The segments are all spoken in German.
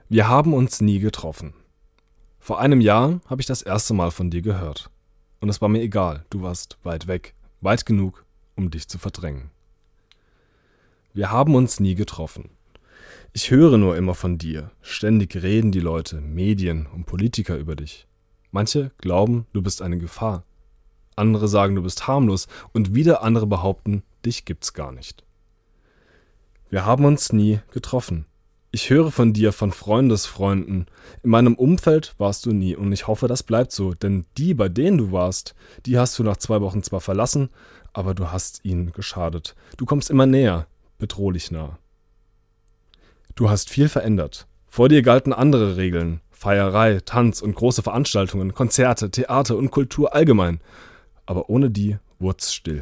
Wir haben uns nie getroffen. Vor einem Jahr habe ich das erste Mal von dir gehört. Und es war mir egal, du warst weit weg, weit genug, um dich zu verdrängen. Wir haben uns nie getroffen. Ich höre nur immer von dir. Ständig reden die Leute, Medien und Politiker über dich. Manche glauben, du bist eine Gefahr. Andere sagen, du bist harmlos und wieder andere behaupten, dich gibt's gar nicht. Wir haben uns nie getroffen. Ich höre von dir, von Freundesfreunden. In meinem Umfeld warst du nie und ich hoffe, das bleibt so, denn die, bei denen du warst, die hast du nach 2 Wochen zwar verlassen, aber du hast ihnen geschadet. Du kommst immer näher, bedrohlich nah. Du hast viel verändert. Vor dir galten andere Regeln. Feierei, Tanz und große Veranstaltungen, Konzerte, Theater und Kultur allgemein. Aber ohne die wurd's still.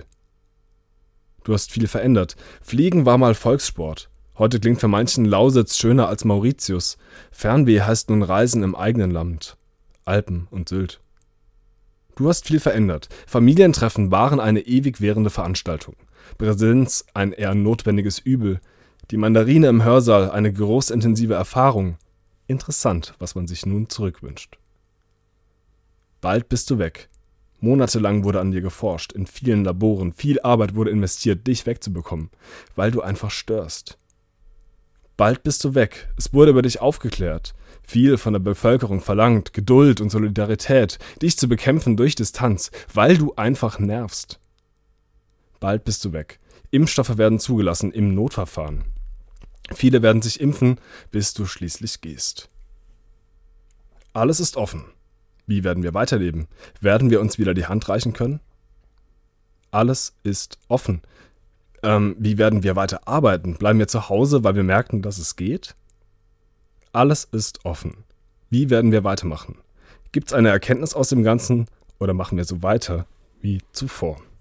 Du hast viel verändert. Fliegen war mal Volkssport. Heute klingt für manchen Lausitz schöner als Mauritius. Fernweh heißt nun Reisen im eigenen Land. Alpen und Sylt. Du hast viel verändert. Familientreffen waren eine ewig währende Veranstaltung. Präsenz ein eher notwendiges Übel. Die Mandarine im Hörsaal eine großintensive Erfahrung. Interessant, was man sich nun zurückwünscht. Bald bist du weg. Monatelang wurde an dir geforscht, in vielen Laboren, viel Arbeit wurde investiert, dich wegzubekommen, weil du einfach störst. Bald bist du weg, es wurde über dich aufgeklärt, viel von der Bevölkerung verlangt, Geduld und Solidarität, dich zu bekämpfen durch Distanz, weil du einfach nervst. Bald bist du weg, Impfstoffe werden zugelassen im Notverfahren. Viele werden sich impfen, bis du schließlich gehst. Alles ist offen. Wie werden wir weiterleben? Werden wir uns wieder die Hand reichen können? Alles ist offen. Wie werden wir weiter arbeiten? Bleiben wir zu Hause, weil wir merken, dass es geht? Alles ist offen. Wie werden wir weitermachen? Gibt es eine Erkenntnis aus dem Ganzen oder machen wir so weiter wie zuvor?